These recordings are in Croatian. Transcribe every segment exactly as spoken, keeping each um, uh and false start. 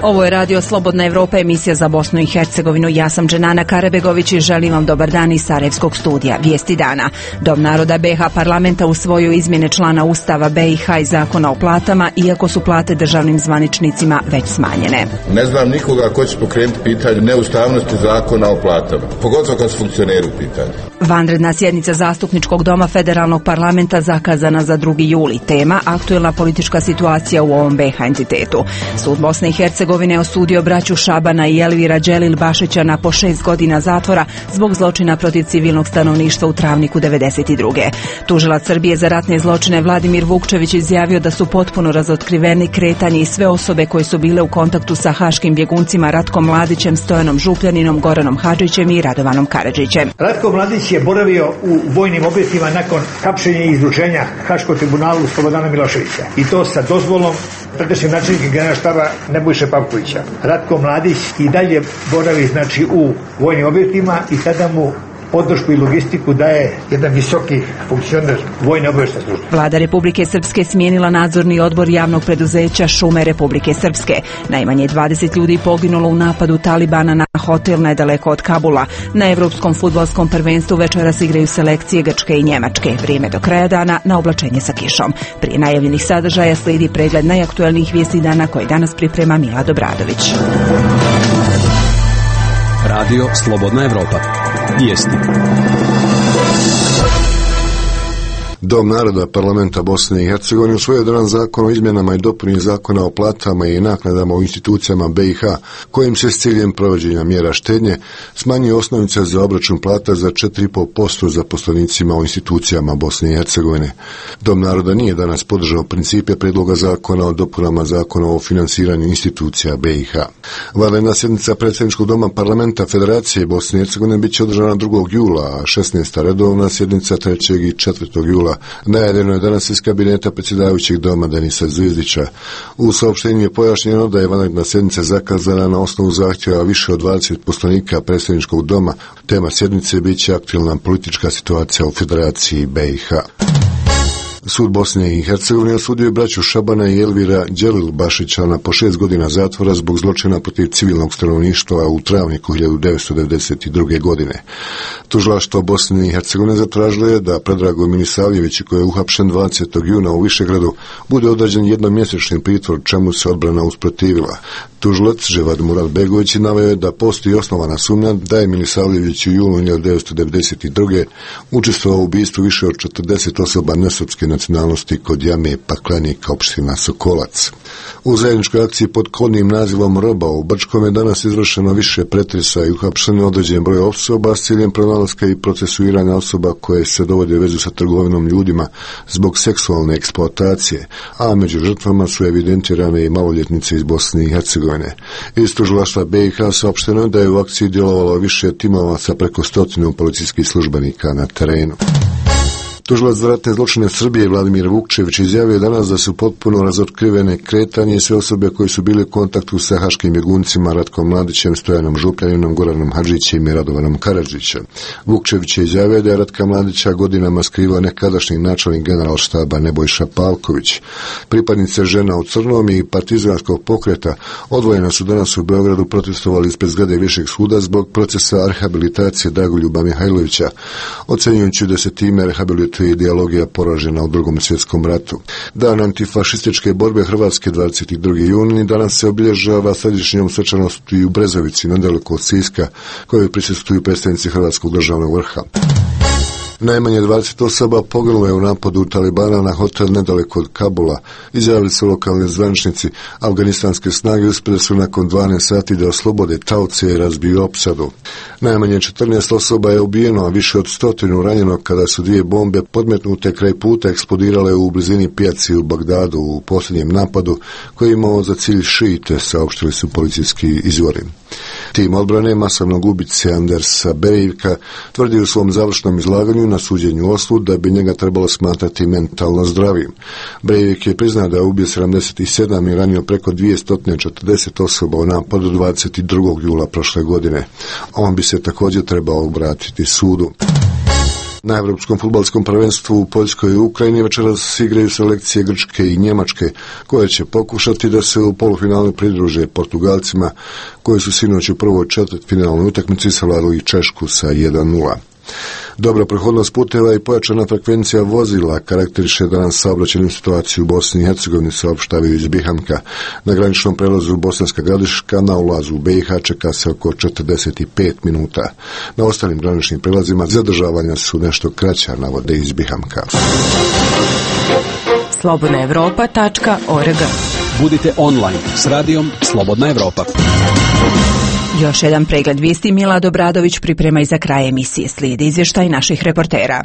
Ovo je Radio Slobodna Evropa, emisija za Bosnu i Hercegovinu. Ja sam Dženana Karabegović i želim vam dobar dan iz Sarajevskog studija. Vijesti dana. Dom naroda B i H parlamenta usvojio izmjene člana Ustava B i H i zakona o platama, iako su plate državnim zvaničnicima već smanjene. Ne znam nikoga ko će pokrenuti pitanje neustavnosti zakona o platama, pogotovo kad su funkcioneri u pitanju. Vanredna sjednica zastupničkog doma federalnog parlamenta zakazana za drugi juli. Tema: aktuelna politička situacija u ovom B i H entitetu. Sud Bosne i Hercegovine osudio braću Šabana i Elvira Dželil Bašića na po šest godina zatvora zbog zločina protiv civilnog stanovništva u travniku devedeset druge. Tužilac Srbije za ratne zločine Vladimir Vukčević izjavio da su potpuno razotkriveni kretanje i sve osobe koje su bile u kontaktu sa haškim bjeguncima Ratkom Mladićem, Stojanom Župljaninom, Goranom Hadžićem i Radovanom Karadžićem. Ratko Mladić je boravio u vojnim objektima nakon hapšenja i izručenja Haškog tribunalu Slobodana Miloševića, i to sa dozvolom tadašnjeg načelnika Generalštaba Nebojše Pavkovića. Ratko Mladić i dalje boravi znači u vojnim objektima i tada mu podršku i logistiku daje jedan visoki funkcioner vojne obavještajne službe. Vlada Republike Srpske smijenila nadzorni odbor javnog preduzeća Šume Republike Srpske. Najmanje dvadeset ljudi poginulo u napadu Talibana na hotel nedaleko od Kabula. Na Evropskom fudbalskom prvenstvu večeras igraju selekcije Grčke i Njemačke. Vrijeme do kraja dana na oblačenje sa kišom. Prije najavljenih sadržaja slijedi pregled najaktuelnijih vijesti dana koje danas priprema Mila Dobradović. Radio Slobodna Evropa. Vijesti. Dom naroda parlamenta Bosne i Hercegovine usvojio danas zakon o izmjenama i dopuni zakona o platama i naknadama u institucijama B i H, kojim se s ciljem provođenja mjera štednje smanjuje osnovica za obračun plata za četiri zarez pet posto zaposlenicima u institucijama Bosne i Hercegovine. Dom naroda nije danas podržao principe prijedloga zakona o dopunama zakona o financiranju institucija B i H. Vanredna sjednica predsjedničkog doma parlamenta Federacije Bosne i Hercegovine bit će održana drugog jula, a šesnaesta redovna sjednica trećeg i četvrtog jula. Najavljeno je danas iz kabineta predsjedavajućeg doma Denisa Zvijezdića. U saopštenju je pojašnjeno da je vanredna sjednica zakazana na osnovu zahtjeva više od dvadeset poslanika predsjedničkog doma. Tema sjednice bit će aktuelna politička situacija u Federaciji B i H. Sud Bosne i Hercegovine osudio je braću Šabana i Elvira Dželil Bašića na po šest godina zatvora zbog zločina protiv civilnog stanovništva u travniku hiljadu devetsto devedeset druge. godine. Tužilaštvo Bosne i Hercegovine zatražilo je da Predrago Milisavljević, koji je uhapšen dvadesetog juna u Višegradu, bude određen jednomjesečni pritvor, čemu se odbrana usprotivila. Tužilac Ževad Murad Begović naveo je da postoji osnovana sumnja da je Milisavljević u julu hiljadu devetsto devedeset druge. učestvovao u ubistvu više od četrdeset osoba nesrpske nacionalnosti kod jame Paklenika, opština Sokolac. U zajedničkoj akciji pod kodnim nazivom Roba u Brčkom je danas izvršeno više pretresa i uhapšeno određen broj osoba s ciljem pronalaska i procesuiranja osoba koje se dovode u vezu sa trgovinom ljudima zbog seksualne eksploatacije, a među žrtvama su evidentirane i maloljetnice iz Bosne i Hercegovine. Iz tužilaštva B i H saopšteno je da je u akciji djelovalo više timova sa preko stotinu policijskih službenika na terenu. Tužilac za ratne zločine Srbije Vladimir Vukčević izjavio danas da su potpuno razotkrivene kretanje i sve osobe koji su bili u kontaktu sa haškim bjeguncima Ratkom Mladićem, Stojanom Župljaninom, Goranom Hadžićem i Radovanom Karadžićem. Vukčević je izjavio da je Ratka Mladića godinama skrivao nekadašnji načelnik Generalštaba Nebojša Pavković. Pripadnice Žena u crnom i partizanskog pokreta odvojeno su danas u Beogradu protestovali ispred zgrade Višeg suda zbog procesa rehabilitacije Dragoljuba Mihajlovića, ocenjujući da se time rehabilituje i ideologija poražena u Drugom svjetskom ratu. Dan antifašističke borbe Hrvatske dvadeset drugi juni danas se obilježava središnjom svečanosti u Brezovici, nedaleko od Siska, kojoj prisustvuju predstavnici Hrvatskog državnog vrha. Najmanje dvadeset osoba poginulo je u napadu Talibana na hotel nedaleko od Kabula, izjavili su lokalni zvaničnici. Afganistanske snage uspjele su nakon dvanaest sati da oslobode taoce i razbiju opsadu. Najmanje četrnaest osoba je ubijeno, a više od stotinu ranjeno kada su dvije bombe podmetnute kraj puta eksplodirale u blizini pijaci u Bagdadu u posljednjem napadu koji je imao za cilj šiite, saopštili su policijski izvori. Tim odbrane masovnog ubice Andersa Breivika tvrdi u svom završnom izlaganju na suđenju u Oslu da bi njega trebalo smatrati mentalno zdravim. Breivik je priznao da je ubio sedamdeset sedam i ranio preko dvjesto četrdeset osoba u napadu dvadeset drugog jula prošle godine. On bi se također trebao obratiti sudu. Na Evropskom fudbalskom prvenstvu u Poljskoj i Ukrajini večeras igraju selekcije Grčke i Njemačke, koje će pokušati da se u polufinalu pridruže Portugalcima, koji su sinoć u prvoj četvrtfinalnoj utakmici savladali Češku sa jedan nula. Dobra prohodnost puteva i pojačana frekvencija vozila karakteriše danas saobraćajnu situaciju u Bosni i Hercegovini, saopštavaju iz Bihamka. Na graničnom prelazu Bosanska Gradiška na ulazu u B i H čeka se oko četrdeset pet minuta. Na ostalim graničnim prelazima zadržavanja su nešto kraća, navode iz Bihamka. slobodna evropa tačka org. Budite online s radijom Slobodna Evropa. Još jedan pregled vijesti Milad Obradović priprema i za kraj emisije. Slijedi izvještaj naših reportera.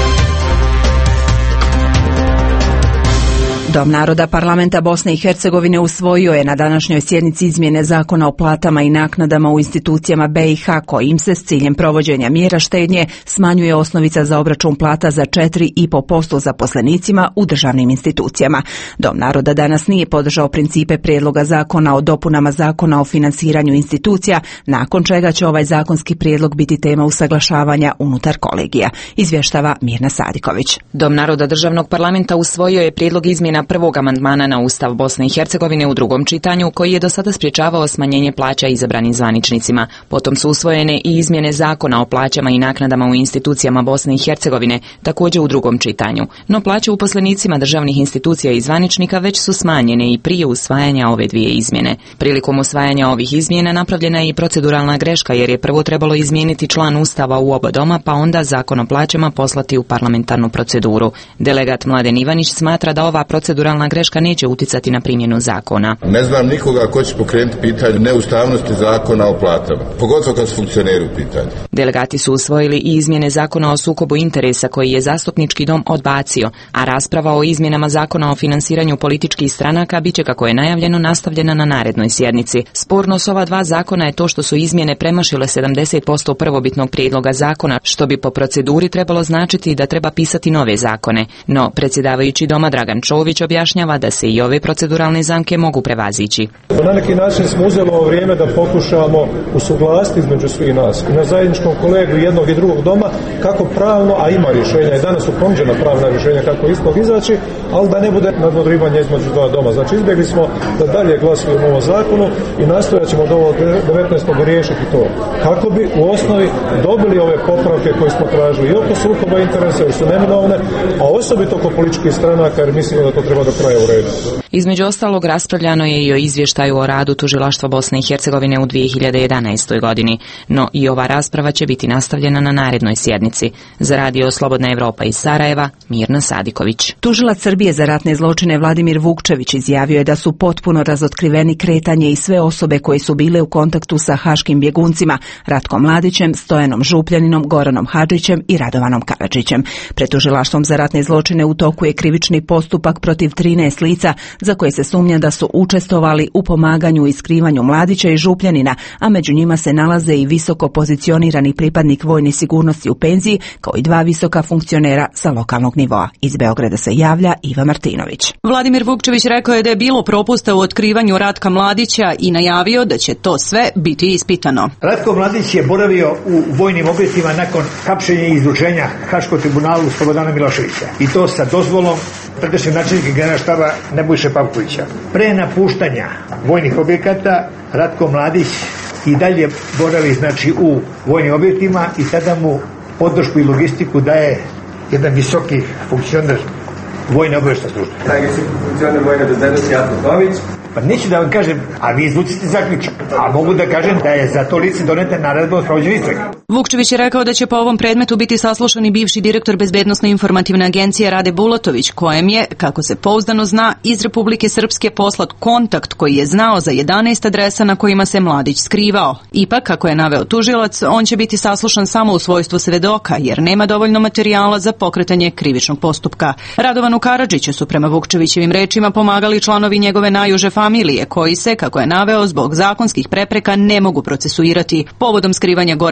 Dom naroda parlamenta Bosne i Hercegovine usvojio je na današnjoj sjednici izmjene zakona o platama i naknadama u institucijama B i H, kojim se s ciljem provođenja mjera štednje smanjuje osnovica za obračun plata za četiri i po posto zaposlenicima u državnim institucijama. Dom naroda danas nije podržao principe prijedloga zakona o dopunama zakona o finansiranju institucija, nakon čega će ovaj zakonski prijedlog biti tema usaglašavanja unutar kolegija, izvještava Mirna Sadiković. Dom naroda državnog parlamenta usvojio je prijedlog izmjena prvog amandmana na Ustav Bosne i Hercegovine u drugom čitanju, koji je do sada sprječavao smanjenje plaća izabranim zvaničnicima. Potom su usvojene i izmjene zakona o plaćama i naknadama u institucijama Bosne i Hercegovine, također u drugom čitanju. No plaće uposlenicima državnih institucija i zvaničnika već su smanjene i prije usvajanja ove dvije izmjene. Prilikom usvajanja ovih izmjena napravljena je i proceduralna greška, jer je prvo trebalo izmijeniti član Ustava u oba doma, pa onda zakon o plaćama poslati u parlamentarnu proceduru. Delegat Mladen Ivanić smatra da ova proceduralna greška neće uticati na primjenu zakona. Ne znam nikoga ko će pokrenuti pitanje neustavnosti zakona o platama, pogotovo kad su funkcioneri u pitanju. Delegati su usvojili i izmjene zakona o sukobu interesa, koji je zastupnički dom odbacio, a rasprava o izmjenama zakona o finansiranju političkih stranaka biće, kako je najavljeno, nastavljena na narednoj sjednici. Sporno s ova dva zakona je to što su izmjene premašile sedamdeset posto prvobitnog prijedloga zakona, što bi po proceduri trebalo značiti da treba pisati nove zakone. No, predsjedavajući doma Dragan Čović objašnjava da se i ove proceduralne zamke mogu prevazići. Na neki način smo uzeli ovo vrijeme da pokušamo usuglasiti između svih nas i na zajedničkom kolegu jednog i drugog doma kako pravno, a ima rješenja i danas su ponuđena pravna rješenja kako iz tog izaći, ali da ne bude nadmudrivanja između dva doma. Znači izbjegli smo da dalje glasujemo o ovom zakonu i nastojat ćemo do ovog devetnaestog riješiti to. Kako bi u osnovi dobili ove popravke koje smo tražili i oko sukoba interesa, jer su neminovne, a osobito oko političkih stranaka, jer mislimo da to treba do kraja urediti. Između ostalog, raspravljano je i o izvještaju o radu Tužilaštva Bosne i Hercegovine u dvije hiljade jedanaestoj godini, no i ova rasprava će biti nastavljena na narednoj sjednici. Za radio Slobodna Evropa iz Sarajeva, Mirna Sadiković. Tužilac Srbije za ratne zločine Vladimir Vukčević izjavio je da su potpuno razotkriveni kretanje i sve osobe koje su bile u kontaktu sa haškim bjeguncima Ratkom Mladićem, Stojanom Župljaninom, Goranom Hadžićem i Radovanom Karadžićem. Pred Tužilaštvom za ratne zločine u toku je krivični postupak protiv trinaest lica za koje se sumnja da su učestvovali u pomaganju i skrivanju Mladića i Župljanina, a među njima se nalaze i visoko pozicionirani pripadnik vojne sigurnosti u penziji, kao i dva visoka funkcionera sa lokalnog nivoa. Iz Beograda se javlja Iva Martinović. Vladimir Vukčević rekao je da je bilo propusta u otkrivanju Ratka Mladića i najavio da će to sve biti ispitano. Ratko Mladić je boravio u vojnim objektima nakon hapšenja i izručenja Haškog tribunalu Slobodana Miloševića, i to sa dozvolom tadašnjeg načelnika Generalštaba Nebojše Pavkovića. Pre napuštanja vojnih objekata Ratko Mladić i dalje boravi znači u vojnim objektima i tada mu podršku i logistiku daje jedan visoki funkcioner vojne obavještajne službe. Najviši funkcioner vojne bezbednosti Ato Tomić. Pa neću da vam kažem, a vi izvucite zaključak. A mogu da kažem da je za to lice doneta naredba o sprovođenju istrage. Vukčević je rekao da će po ovom predmetu biti saslušani bivši direktor Bezbednosno-informativne agencije Rade Bulatović, kojem je, kako se pouzdano zna, iz Republike Srpske poslat kontakt koji je znao za jedanaest adresa na kojima se Mladić skrivao. Ipak, kako je naveo tužilac, on će biti saslušan samo u svojstvu svedoka, jer nema dovoljno materijala za pokretanje krivičnog postupka. Radovanu Karadžiću su prema Vukčevićevim rečima pomagali članovi njegove najuže familije, koji se, kako je naveo, zbog zakonskih prepreka ne mogu procesuirati. Povodom skrivanja Gorana Hadžića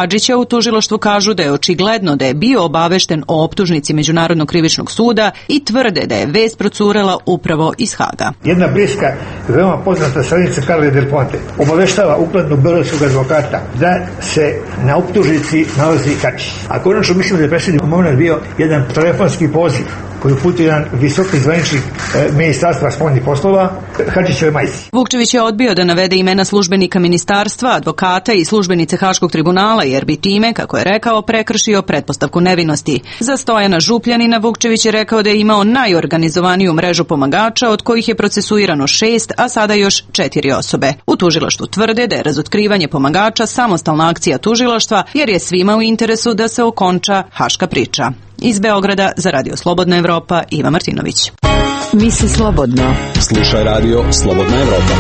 Hadžića u tužilaštvu kažu da je očigledno da je bio obavešten o optužnici Međunarodnog krivičnog suda i tvrde da je vest procurela upravo iz Haga. Jedna bliska, veoma poznata stranica Carle Del Ponte obaveštava uglednog beogradskog advokata da se na optužnici nalazi Hadžić. A konačno mislim da je predsjednik moment bio jedan telefonski poziv koji uputio jedan visoki zvaničnik e, ministarstva spoljnih poslova Hadžićeve majci. Vukčević je odbio da navede imena službenika ministarstva, advokata i službenice Haškog tribunala jer bi time, kako je rekao, prekršio pretpostavku nevinosti. Za Stojana Župljanina Vukčević je rekao da je imao najorganizovaniju mrežu pomagača od kojih je procesuirano šest, a sada još četiri osobe. U tužilaštvu tvrde da je razotkrivanje pomagača samostalna akcija tužilaštva jer je svima u interesu da se okonča haška priča. Iz Beograda za Radio Slobodna Evropa, Iva Martinović. Misli slobodno. Slušaj Radio Slobodna Evropa.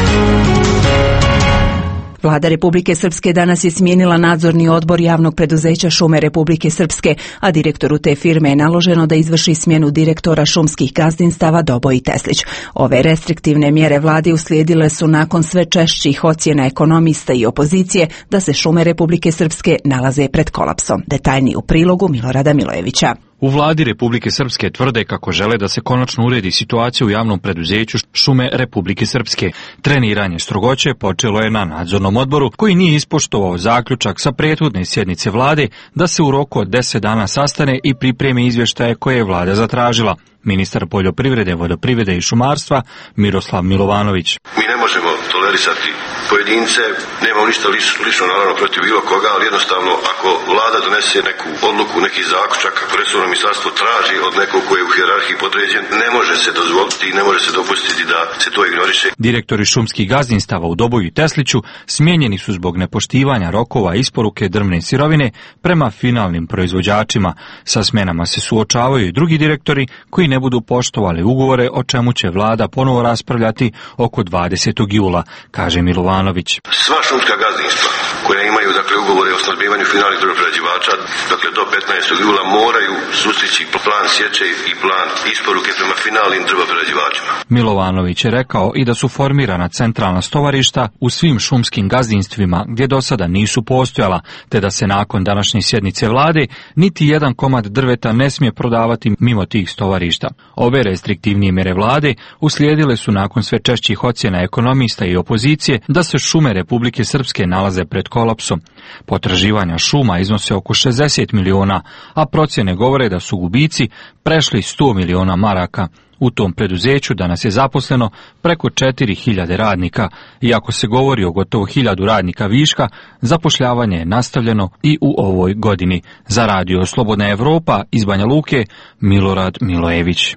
Vlada Republike Srpske danas je smijenila nadzorni odbor javnog preduzeća Šume Republike Srpske, a direktoru te firme je naloženo da izvrši smjenu direktora šumskih gazdinstava Doboj Teslić. Ove restriktivne mjere vladi uslijedile su nakon sve češćih ocjena ekonomista i opozicije da se Šume Republike Srpske nalaze pred kolapsom. Detaljniji u prilogu Milorada Milojevića. U vladi Republike Srpske tvrde kako žele da se konačno uredi situacija u javnom preduzeću Šume Republike Srpske. Treniranje strogoće počelo je na nadzornom odboru koji nije ispoštovao zaključak sa prethodne sjednice vlade da se u roku od deset dana sastane i pripremi izvještaje koje je vlada zatražila. Ministar poljoprivrede, vodoprivrede i šumarstva Miroslav Milovanović. Mi ne možemo tolerisati pojedince, nemamo ništa lično naravno protiv bilo koga, ali jednostavno ako vlada donese neku odluku, neki zaključak, ako resorno ministarstvo traži od nekog koji je u hijerarhiji podređen, ne može se dozvoliti i ne može se dopustiti da se to ignoriše. Direktori šumskih gazdinstava u Doboju i Tesliću smijenjeni su zbog nepoštivanja rokova isporuke drvne sirovine prema finalnim proizvođačima. Sa smjenama se suočavaju i drugi direktori koji ne budu poštovali ugovore, o čemu će vlada ponovo raspravljati oko dvadesetog jula, kaže Milovanović. Sva šumska gazdinstva koja imaju dakle ugovore o snabdevanju finalnih drvoprerađivača, dakle do petnaestog jula moraju sustići plan sječe i plan isporuke prema finalnim drvoprerađivačima. Milovanović je rekao i da su formirana centralna stovarišta u svim šumskim gazdinstvima gdje do sada nisu postojala, te da se nakon današnje sjednice vlade niti jedan komad drveta ne smije prodavati mimo tih stovarišta. Ove restriktivnije mere vlade uslijedile su nakon sve češćih ocjena ekonomista i opozicije da se Šume Republike Srpske nalaze pred kolapsom. Potraživanja šuma iznose oko šezdeset miliona, a procjene govore da su gubici prešli sto miliona maraka. U tom preduzeću danas je zaposleno preko četiri hiljade radnika, iako se govori o gotovo hiljadu radnika viška, zapošljavanje je nastavljeno i u ovoj godini. Za Radio Slobodna Evropa iz Banja Luke, Milorad Milojević.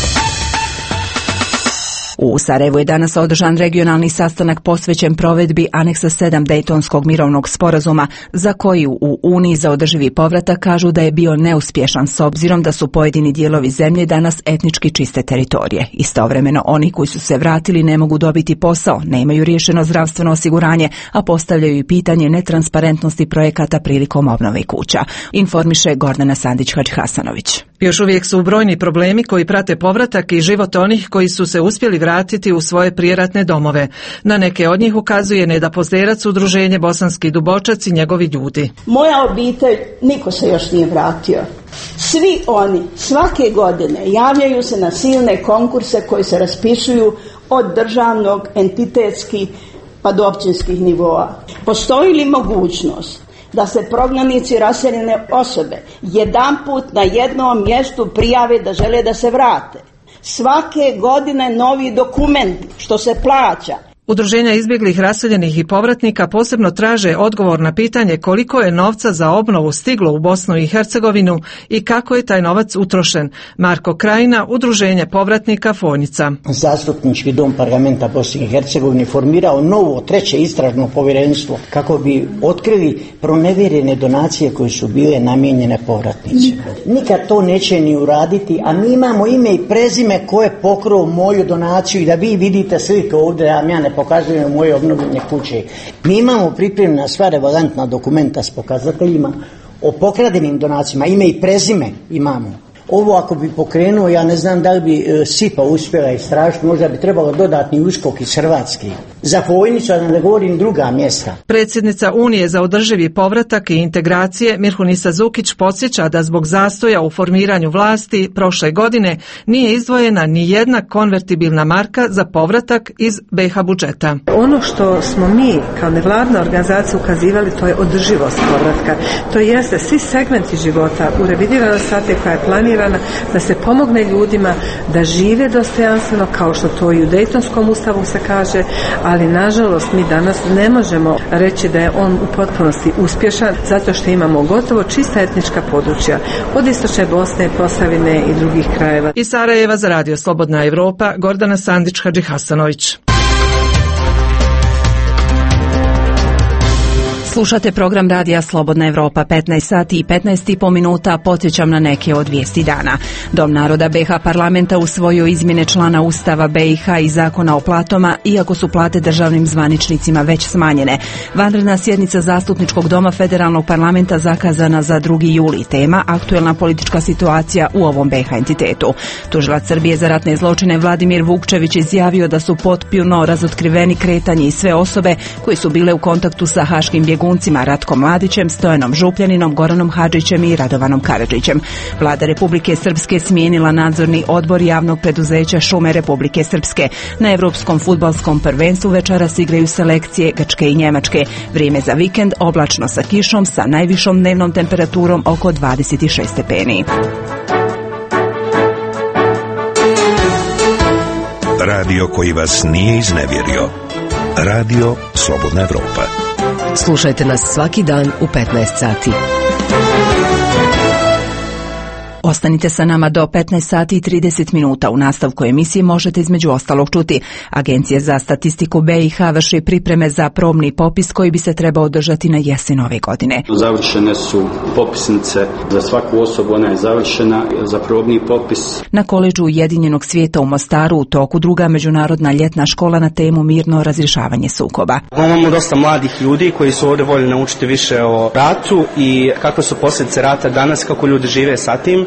U Sarajevu je danas održan regionalni sastanak posvećen provedbi aneksa sedam Dejtonskog mirovnog sporazuma, za koji u Uniji za održivi povratak kažu da je bio neuspješan s obzirom da su pojedini dijelovi zemlje danas etnički čiste teritorije. Istovremeno oni koji su se vratili ne mogu dobiti posao, nemaju riješeno zdravstveno osiguranje, a postavljaju i pitanje netransparentnosti projekata prilikom obnove kuća. Informiše Gordana Sandić-Hadžihasanović. Još uvijek su brojni problemi koji prate povratak i život onih koji su se uspjeli vratiti u svoje prijeratne domove. Na neke od njih ukazuje Neda Pozderac, udruženje Bosanski Dubočac i njegovi ljudi. Moja obitelj, niko se još nije vratio. Svi oni svake godine javljaju se na silne konkurse koji se raspisuju od državnog, entitetskih pa do općinskih nivoa. Postoji li mogućnost da se prognanici, raseljene osobe jedanput na jednom mjestu prijave da žele da se vrate? Svake godine novi dokumenti, što se plaća. Udruženja izbjeglih, raseljenih i povratnika posebno traže odgovor na pitanje koliko je novca za obnovu stiglo u Bosnu i Hercegovinu i kako je taj novac utrošen. Marko Krajina, udruženje povratnika Fonjica. Zastupnički dom parlamenta Bosne i Hercegovine formirao novo treće istražno povjerenstvo kako bi otkrili pronevjerene donacije koje su bile namijenjene povratnicima. Nikad to neće ni uraditi, a mi imamo ime i prezime ko je pokrio moju donaciju i da vi vidite slike ovdje, ja ne pokazujem moje obnovljene kuće. Mi imamo pripremljena sva relevantna dokumenta s pokazateljima o pokradenim donacijama, ime i prezime imamo. Ovo ako bi pokrenuo, ja ne znam da li bi e, SIPA uspjela istražiti, možda bi trebalo dodatni uskok iz Hrvatske. za Vojnicu, a da ne govorim druga mjesta. Predsjednica Unije za održivi povratak i integracije Mirhunisa Zukić podsjeća da zbog zastoja u formiranju vlasti prošle godine nije izdvojena ni jedna konvertibilna marka za povratak iz B iH budžeta. Ono što smo mi kao nevladna organizacija ukazivali, to je održivost povratka. To jeste svi segmenti života u revidiranoj strategiji koja je planirana da se pomogne ljudima da žive dostojanstveno kao što to i u Dejtonskom ustavu se kaže, ali nažalost mi danas ne možemo reći da je on u potpunosti uspješan zato što imamo gotovo čista etnička područja od istočne Bosne, Posavine i drugih krajeva. Iz Sarajeva za Radio Slobodna Evropa, Gordana Sandić, Hadži Hasanović. Slušate program Radija Slobodna Evropa, petnaest sati i petnaest i po minuta, podsjećam na neke od vijesti dana. Dom naroda B iH parlamenta usvojio izmjene člana Ustava B iH i zakona o platama, iako su plate državnim zvaničnicima već smanjene. Vanredna sjednica zastupničkog doma federalnog parlamenta zakazana za drugi juli. Tema aktuelna politička situacija u ovom B iH entitetu. Tužilac Srbije za ratne zločine Vladimir Vukčević izjavio da su potpuno razotkriveni kretanje i sve osobe koji su bile u kontaktu sa haškim bjeguncima Ratkom Mladićem, Stojanom Župljaninom, Goranom Hadžićem i Radovanom Karadžićem. Vlada Republike Srpske smijenila nadzorni odbor javnog preduzeća Šume Republike Srpske. Na Evropskom fudbalskom prvenstvu večeras igraju selekcije Grčke i Njemačke. Vrijeme za vikend oblačno sa kišom sa najvišom dnevnom temperaturom oko dvadeset šest stepeni. Radio koji vas nije iznevjerio. Radio Slobodna Evropa. Slušajte nas svaki dan u petnaest sati. Ostanite sa nama do petnaest sati i trideset minuta. U nastavku emisije možete između ostalog čuti. Agencija za statistiku B iH vrši pripreme za probni popis koji bi se trebao održati na jesen ove godine. Završene su popisnice za svaku osobu, ona je završena za probni popis. Na koledžu Ujedinjenog svijeta u Mostaru u toku druga međunarodna ljetna škola na temu mirno razrješavanje sukoba. Imamo dosta mladih ljudi koji su ovdje voljeli naučiti više o ratu i kakve su posljedice rata danas, kako ljudi žive sa tim.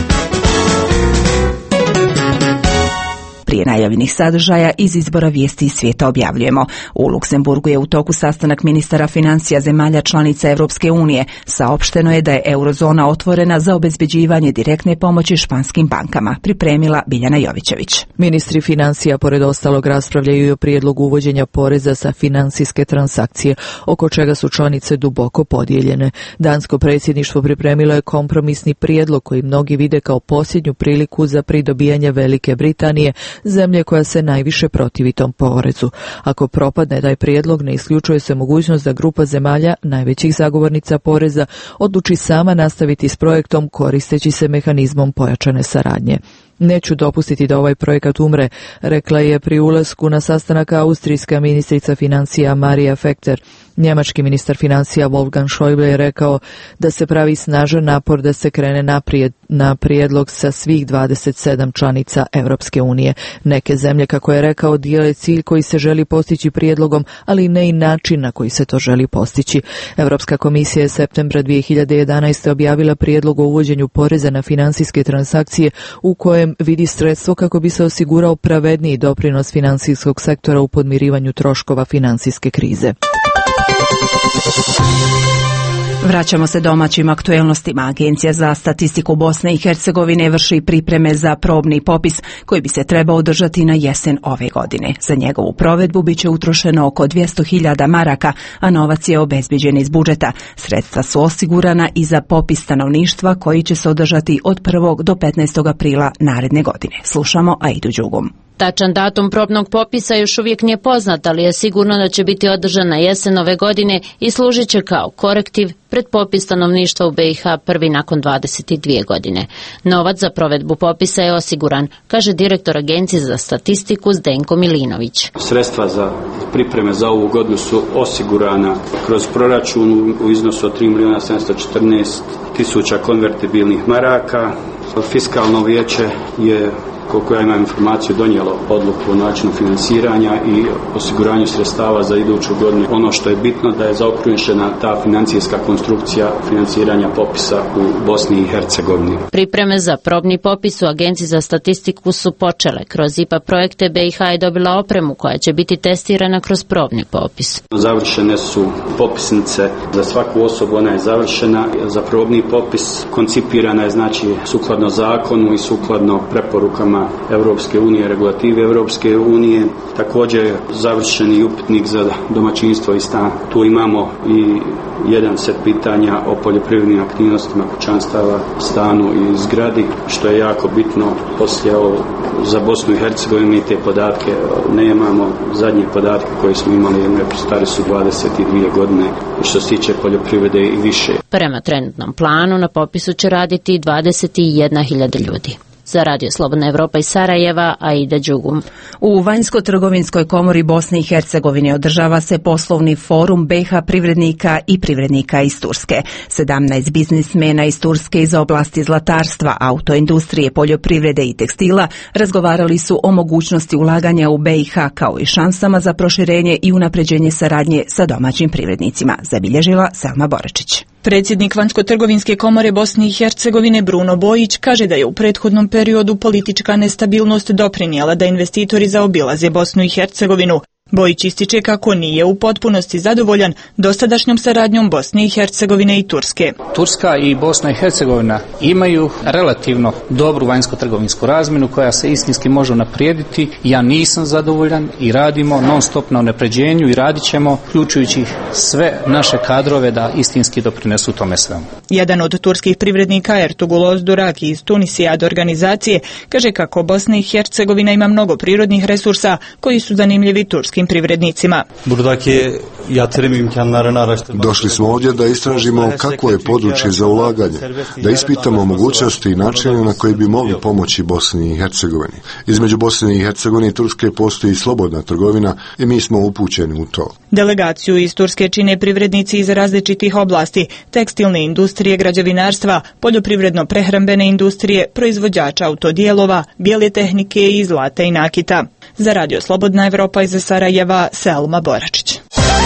Prije najavljenih sadržaja iz izbora vijesti iz svijeta objavljujemo. U Luksemburgu je u toku sastanak ministara financija zemalja članica Europske unije. Saopšteno je da je eurozona otvorena za obezbeđivanje direktne pomoći španskim bankama, pripremila Biljana Jovićević. Ministri financija pored ostalog raspravljaju i o prijedlogu uvođenja poreza sa financijske transakcije, oko čega su članice duboko podijeljene. Dansko predsjedništvo pripremilo je kompromisni prijedlog koji mnogi vide kao posljednju priliku za pridobijanje Velike Britanije, zemlje koja se najviše protivi tom porezu. Ako propadne taj prijedlog, ne isključuje se mogućnost da grupa zemalja, najvećih zagovornica poreza, odluči sama nastaviti s projektom koristeći se mehanizmom pojačane saradnje. Neću dopustiti da ovaj projekat umre, rekla je pri ulasku na sastanak austrijska ministrica financija Marija Fekter. Njemački ministar financija Wolfgang Schäuble je rekao da se pravi snažan napor da se krene naprijed na prijedlog sa svih dvadeset sedam članica Europske unije. Neke zemlje, kako je rekao, dijele cilj koji se želi postići prijedlogom, ali ne i način na koji se to želi postići. Europska komisija je septembra dvije hiljade jedanaeste. objavila prijedlog o uvođenju poreza na financijske transakcije u kojem vidi sredstvo kako bi se osigurao pravedniji doprinos financijskog sektora u podmirivanju troškova financijske krize. Vraćamo se domaćim aktuelnostima. Agencija za statistiku Bosne i Hercegovine vrši pripreme za probni popis koji bi se trebao održati na jesen ove godine. Za njegovu provedbu biće utrošeno oko dvjesto hiljada maraka, a novac je obezbeđen iz budžeta. Sredstva su osigurana i za popis stanovništva koji će se održati od prvog do petnaestog aprila naredne godine. Slušamo Aidu Đugum. Tačan datum probnog popisa još uvijek nije poznat, ali je sigurno da će biti održan na jesen ove godine i služit će kao korektiv pred popis stanovništva u B iH prvi nakon dvadeset dvije godine. Novac za provedbu popisa je osiguran, kaže direktor Agencije za statistiku Zdenko Milinović. Sredstva za pripreme za ovu godinu su osigurana kroz proračun u iznosu od tri milijuna sedamsto četrnaest tisuća konvertibilnih maraka. Fiskalno vijeće je koliko ja imam informaciju, donijelo odluku o načinu financiranja i osiguranju sredstava za iduću godinu. Ono što je bitno da je zaokružena ta financijska konstrukcija financiranja popisa u Bosni i Hercegovini. Pripreme za probni popis u Agenciji za statistiku su počele. Kroz I P A projekte B i H je dobila opremu koja će biti testirana kroz probni popis. Završene su popisnice za svaku osobu, ona je završena. Za probni popis koncipirana je znači sukladno zakonu i sukladno preporukama Europske unije, regulativi Europske unije. Također je završen i upitnik za domaćinstvo i stan. Tu imamo i jedan set pitanja o poljoprivrednim aktivnostima kućanstava, stanu i zgradi, što je jako bitno. Poslije ovo za Bosnu i Hercegovinu mi te podatke nemamo. Zadnje podatke koje smo imali stari su dvadeset dvije godine što se tiče poljoprivrede i više. Prema trenutnom planu na popisu će raditi dvadeset jedna hiljada ljudi. Za Radio Slobodna Evropa iz Sarajeva, Aida Đugum. U Vanjsko-trgovinskoj komori Bosne i Hercegovine održava se poslovni forum B i H privrednika i privrednika iz Turske. sedamnaest biznismena iz Turske iz oblasti zlatarstva, autoindustrije, poljoprivrede i tekstila razgovarali su o mogućnosti ulaganja u B i H kao i šansama za proširenje i unapređenje saradnje sa domaćim privrednicima, zabilježila Selma Boračić. Predsjednik Vanjsko-trgovinske komore Bosne i Hercegovine Bruno Bojić kaže da je u prethodnom periodu politička nestabilnost doprinijela da investitori zaobilaze Bosnu i Hercegovinu. Bojić ističe kako nije u potpunosti zadovoljan dosadašnjom saradnjom Bosne i Hercegovine i Turske. Turska i Bosna i Hercegovina imaju relativno dobru vanjsko-trgovinsku razmjenu koja se istinski može unaprijediti. Ja nisam zadovoljan i radimo non stop na unapređenju i radit ćemo, uključujući sve naše kadrove da istinski doprinesu tome svemu. Jedan od turskih privrednika Ertuğrul Özdurak iz Tunisijad organizacije kaže kako Bosna i Hercegovina ima mnogo prirodnih resursa koji su zanimljivi turskim privrednicima. Došli smo ovdje da istražimo kako je područje za ulaganje, da ispitamo mogućnosti i načine na koji bi mogli pomoći Bosni i Hercegovini. Između Bosne i Hercegovine i Turske postoji slobodna trgovina i mi smo upućeni u to. Delegaciju iz Turske čine privrednici iz različitih oblasti, tekstilne industrije, građevinarstva, poljoprivredno-prehrambene industrije, proizvođača autodijelova, bijele tehnike i zlata i nakita. Za Radio Slobodna Evropa iz Sarajeva, Selma Boračić.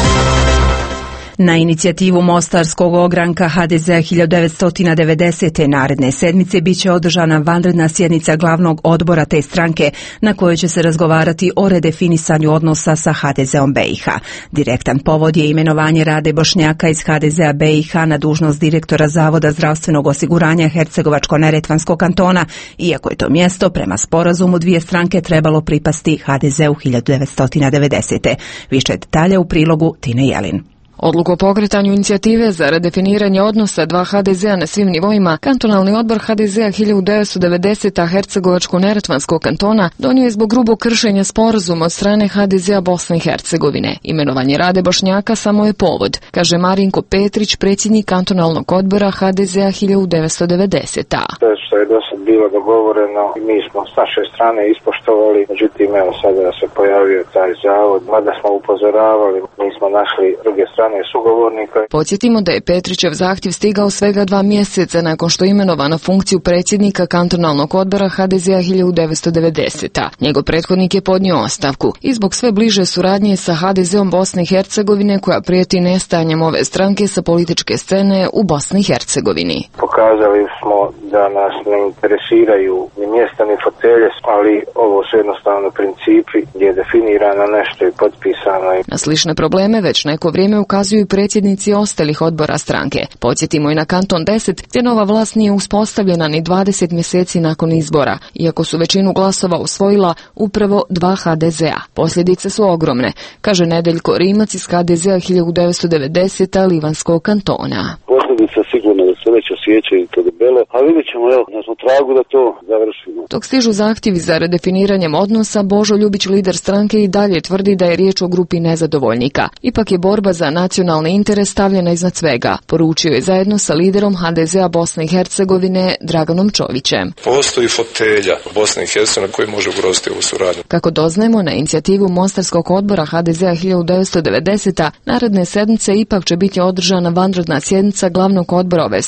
Na inicijativu Mostarskog ogranka H D Z hiljadu devetsto devedesete. naredne sedmice biće održana vanredna sjednica glavnog odbora te stranke na kojoj će se razgovarati o redefinisanju odnosa sa H D Z-om B i H. Direktan povod je imenovanje Rade Bošnjaka iz H D Z-a B i H na dužnost direktora Zavoda zdravstvenog osiguranja Hercegovačko-neretvanskog kantona, iako je to mjesto prema sporazumu dvije stranke trebalo pripasti H D Z-u hiljadu devetsto devedesete. Više detalja u prilogu Tine Jelin. Odluku o pokretanju inicijative za redefiniranje odnosa dva H D Z-a na svim nivoima, kantonalni odbor H D Z-a hiljadu devetsto devedesete. Hercegovačko-neretvanskog kantona donio je zbog grubog kršenja sporazuma od strane H D Z-a Bosne i Hercegovine. Imenovanje Rade Bošnjaka samo je povod, kaže Marinko Petrić, predsjednik kantonalnog odbora H D Z-a hiljadu devetsto devedesete. Sve što je do sad bilo dogovoreno, mi smo s naše strane ispoštovali, međutim evo sada se pojavio taj zavod, mada smo upozoravali, mi smo našli druge strane sugovornika. Podsjetimo da je Petrićev zahtjev stigao svega dva mjeseca nakon što je imenovan na funkciju predsjednika kantonalnog odbora H D Z-a hiljadu devetsto devedesete. Njegov prethodnik je podnio ostavku i zbog sve bliže suradnje sa H D Z-om Bosne i Hercegovine koja prijeti nestajanjem ove stranke sa političke scene u Bosni i Hercegovini. Pokazali smo da nas ne interesiraju ni mjesta ni fotelje, ali ovo su jednostavno principi gdje je definirano nešto i potpisano. Na slične probleme već neko vrijeme ukazuju predsjednici ostalih odbora stranke. Podsjetimo i na kanton deset, gdje nova vlast nije uspostavljena ni dvadeset mjeseci nakon izbora, iako su većinu glasova usvojila upravo dva H D Z-a. Posljedice su ogromne, kaže Nedeljko Rimac iz H D Z-a hiljadu devetsto devedesete. Livanskog kantona. Posljedice sigurno da se već osjećaju to debelo, a vidjet ćemo, evo, na smo tragu da to završimo. Dok stižu zahtjevi za redefiniranjem odnosa, Božo Ljubić, lider stranke, i dalje tvrdi da je riječ o grupi nezadovoljnika. Ipak je borba za nacionalni interes stavljena iznad svega, poručio je zajedno sa liderom H D Z-a Bosne i Hercegovine Draganom Čovićem. Postoji fotelja Bosne i Hercegovine koji može ugroziti ovu suradnju. Kako doznajemo, na inicijativu Mostarskog odbora H D Z-a hiljadu devetsto devedesete. naredne sedmice ipak će biti održana vanredna sjednica glavnog odbora ove stranke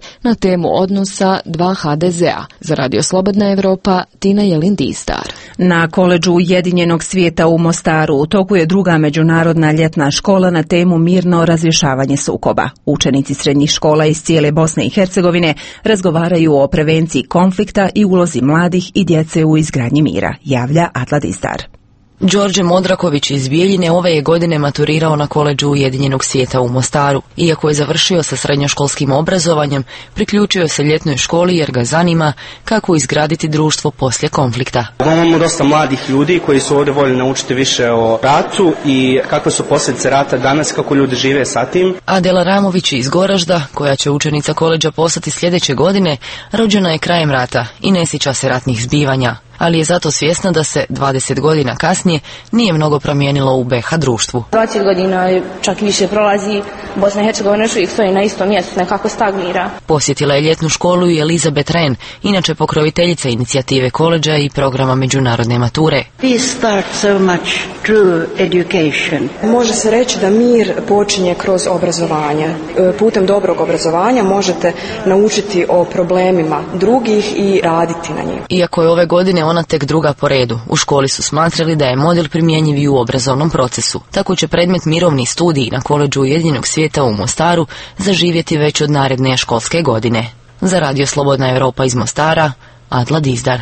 na temu odnosa dva ha de zea. Za Radio Slobodna Evropa, Tina Jelin-Distar. Na koledžu Ujedinjenog svijeta u Mostaru u toku je druga međunarodna ljetna škola na temu mirno razrješavanje sukoba. Učenici srednjih škola iz cijele Bosne i Hercegovine razgovaraju o prevenciji konflikta i ulozi mladih i djece u izgradnji mira, javlja Atla Distar. Đorđe Modraković iz Bijeljine ove je godine maturirao na koledžu Ujedinjenog svijeta u Mostaru. Iako je završio sa srednjoškolskim obrazovanjem, priključio se ljetnoj školi jer ga zanima kako izgraditi društvo poslije konflikta. Imamo dosta mladih ljudi koji su ovdje voljeli naučiti više o ratu i kakve su posljedice rata danas, kako ljudi žive sa tim. Adela Ramović iz Goražda, koja će učenica koledža postati sljedeće godine, rođena je krajem rata i ne sjeća se ratnih zbivanja, ali je zato svjesna da se dvadeset godina kasnije nije mnogo promijenilo u be ha društvu. dvadeset godina čak više prolazi, Bosna i Hercegovina još uvijek stoji na istom mjestu, nekako stagnira. Posjetila je ljetnu školu i Elizabeth Ren, inače pokroviteljica inicijative koledža i programa međunarodne mature. We start so much through education. Može se reći da mir počinje kroz obrazovanje. Putem dobrog obrazovanja možete naučiti o problemima drugih i raditi na njih. Iako je ove godine ona tek druga po redu, u školi su smatrali da je model primjenjiv i u obrazovnom procesu. Tako će predmet mirovni studij na koledžu Ujedinjenog svijeta u Mostaru zaživjeti već od naredne školske godine. Za Radio Slobodna Evropa iz Mostara, Atla Dizdar.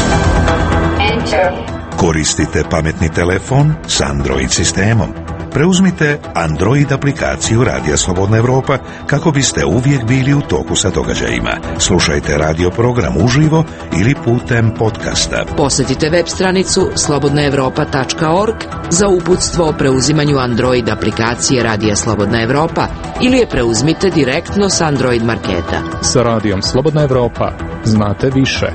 Koristite pametni telefon s Android sistemom. Preuzmite Android aplikaciju Radija Slobodna Evropa kako biste uvijek bili u toku sa događajima. Slušajte radio program uživo ili putem podcasta. Posjetite web stranicu slobodna evropa tačka org za uputstvo o preuzimanju Android aplikacije Radija Slobodna Evropa ili je preuzmite direktno s Android marketa. Sa Radijom Slobodna Evropa znate više.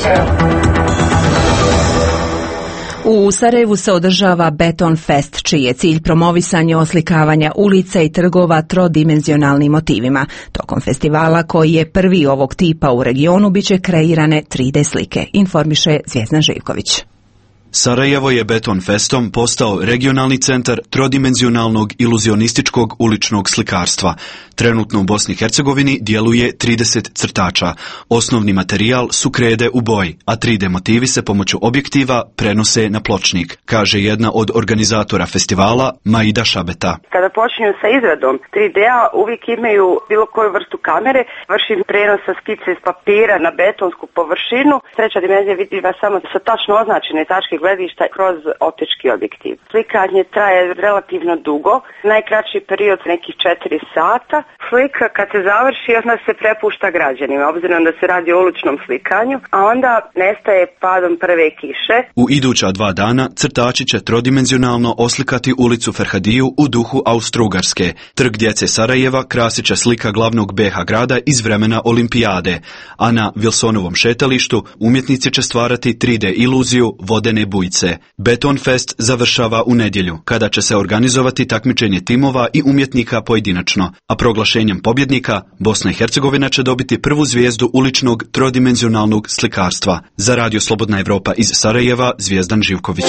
U Sarajevu se održava Beton Fest, čiji je cilj promovisanje oslikavanja ulica i trgova trodimenzionalnim motivima. Tokom festivala, koji je prvi ovog tipa u regionu, biće kreirane tri de slike, informiše Zvjezdan Živković. Sarajevo je Beton Festom postao regionalni centar trodimenzionalnog iluzionističkog uličnog slikarstva. Trenutno u Bosni i Hercegovini djeluje trideset crtača. Osnovni materijal su krede u boji, a tri de motivi se pomoću objektiva prenose na pločnik, kaže jedna od organizatora festivala, Maida Šabeta. Kada počinju sa izradom tri de-a, uvijek imaju bilo koju vrstu kamere, vrši prenos sa skice iz papira na betonsku površinu. Treća dimenzija vidljiva samo sa tačno označene tačke gledišta kroz optički objektiv. Slikanje traje relativno dugo, najkraći period nekih četiri sata. Slika kad se završi, onda se prepušta građanima, obzirom da se radi o uličnom slikanju, a onda nestaje padom prve kiše. U iduća dva dana crtači će trodimenzionalno oslikati ulicu Ferhadiju u duhu Austro-Ugarske. Trg djece Sarajeva krasit će slika glavnog be ha grada iz vremena Olimpijade, a na Wilsonovom šetalištu umjetnici će stvarati tri de iluziju vodene bujice. Beton Fest završava u nedjelju, kada će se organizovati takmičenje timova i umjetnika pojedinačno, a proglašenjem pobjednika Bosna i Hercegovina će dobiti prvu zvijezdu uličnog trodimenzionalnog slikarstva. Za Radio Slobodna Evropa iz Sarajeva, Zvjezdan Živković.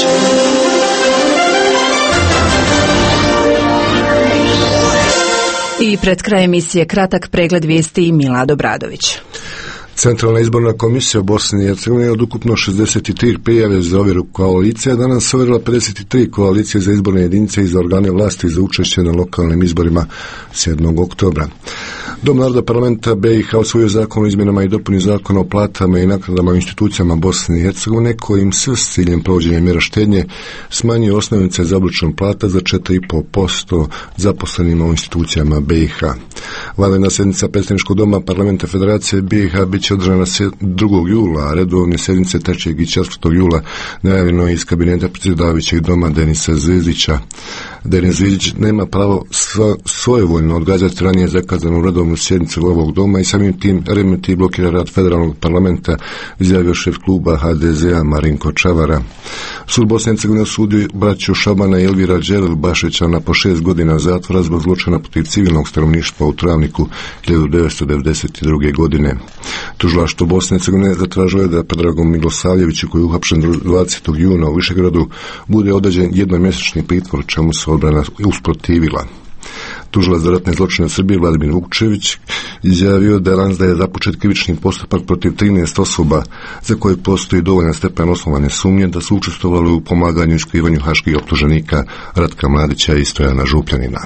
I pred kraj emisije kratak pregled vijesti Milado Bradović. Centralna izborna komisija Bosne i Hercegovine od ukupno šezdeset tri prijave za ovjeru koalicija danas ovjerila pedeset tri koalicije za izborne jedinice i za organe vlasti za učešće na lokalnim izborima sedmog oktobra. Dom naroda parlamenta be i ha usvojio zakon o izmjenama i dopuni zakona o platama i naknadama u institucijama Bosne i Hercegovine, kojim se s ciljem provođenja mjera štednje smanjuje osnovice za obračun plata za četiri i pol posto zaposlenima u institucijama be i ha. Vanredna sjednica predstavničkog doma parlamenta Federacije be i ha bit će održana drugog jula, a redovne sjednice trećeg i četvrtog jula najavljeno je iz kabineta predsjedavajućeg doma Denisa Zvezdića. Denis Zvezdić nema pravo svojevoljno odgađati ranije zakazanu redovnu sjednicu ovog doma i samim tim remeti blokira rad federalnog parlamenta, izjavio šef kluba ha de zea Marinko Čavara. Sud Bosne i Hercegovine osudio braću Šabana i Elvira Đerel-Bašića na po šest godina zatvora zbog zločina protiv civilnog stanovništva u Travniku hiljadu devetsto devedeset druge. godine. Tužilaštvo Bosne i Hercegovine zatražilo je da Predragu Milosavljeviću, koji je uhapšen dvadesetog juna u Višegradu, bude određen jednomjesečni pritvor, čemu se odbrana usprotivila. Tužilac za ratne zločine Srbije Vladimir Vukčević izjavio da je danas da je započet krivični postupak protiv trinaest osoba za koje postoji dovoljan stepen osnovane sumnje da su učestvovali u pomaganju i skrivanju haških optuženika Ratka Mladića i Stojana Župljanina.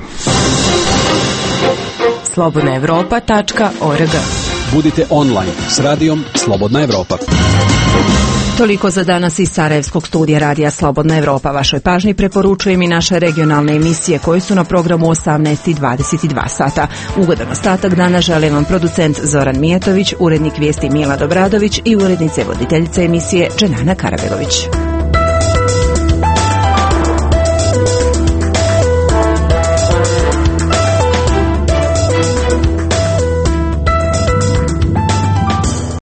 slobodna evropa tačka org. Budite online s radijom Slobodna Evropa. Toliko za danas iz Sarajevskog studija Radija Slobodna Evropa. Vašoj pažnji preporučujem i naše regionalne emisije koje su na programu osamnaest i dvadeset dva sata. Ugodan ostatak dana želim vam producent Zoran Mijetović, urednik vijesti Mila Dobradović i urednice voditeljice emisije Dženana Karabegović.